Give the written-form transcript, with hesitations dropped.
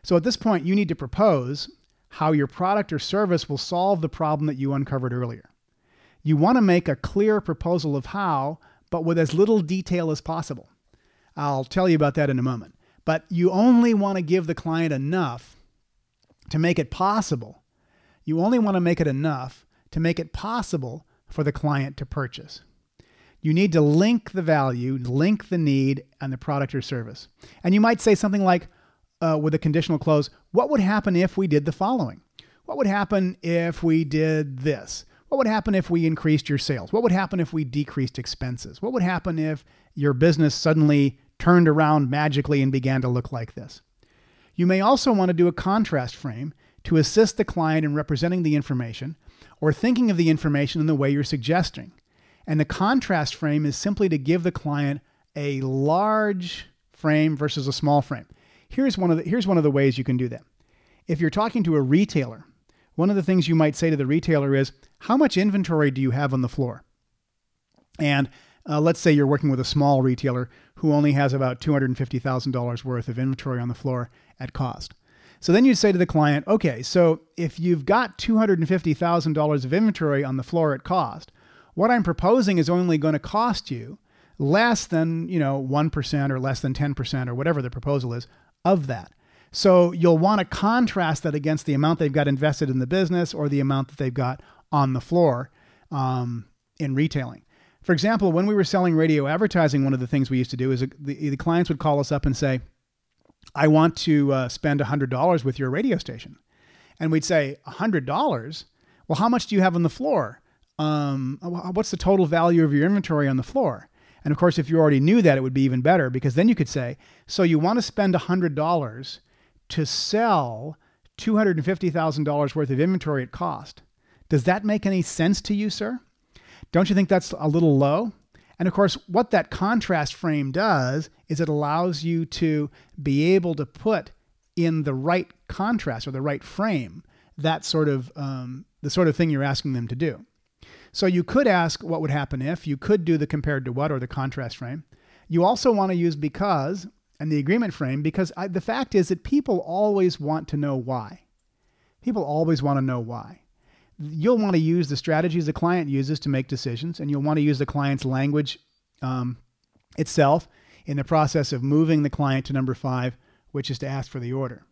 So at this point, you need to propose how your product or service will solve the problem that you uncovered earlier. You want to make a clear proposal of how, but with as little detail as possible. I'll tell you about that in a moment. But you only want to give the client enough to make it possible. You only want to make it enough to make it possible for the client to purchase. You need to link the value, link the need, and the product or service. And you might say something like, with a conditional close, what would happen if we did the following? What would happen if we did this? What would happen if we increased your sales? What would happen if we decreased expenses? What would happen if your business suddenly turned around magically and began to look like this? You may also want to do a contrast frame to assist the client in representing the information or thinking of the information in the way you're suggesting. And the contrast frame is simply to give the client a large frame versus a small frame. Here's one of the ways you can do that. If you're talking to a retailer, one of the things you might say to the retailer is, how much inventory do you have on the floor? And let's say you're working with a small retailer who only has about $250,000 worth of inventory on the floor at cost. So then you'd say to the client, okay, so if you've got $250,000 of inventory on the floor at cost, what I'm proposing is only going to cost you less than, 1% or less than 10% or whatever the proposal is of that. So you'll want to contrast that against the amount they've got invested in the business or the amount that they've got on the floor in retailing. For example, when we were selling radio advertising, one of the things we used to do is the clients would call us up and say, I want to spend $100 with your radio station. And we'd say, $100? Well, how much do you have on the floor? What's the total value of your inventory on the floor? And of course, if you already knew that, it would be even better, because then you could say, so you want to spend $100 to sell $250,000 worth of inventory at cost. Does that make any sense to you, sir? Don't you think that's a little low? And of course, what that contrast frame does is it allows you to be able to put in the right contrast or the right frame that sort of the sort of thing you're asking them to do. So you could ask what would happen if. You could do the compared to what or the contrast frame. You also want to use because and the agreement frame, because the fact is that people always want to know why. People always want to know why. You'll want to use the strategies the client uses to make decisions, and you'll want to use the client's language itself in the process of moving the client to number 5, which is to ask for the order.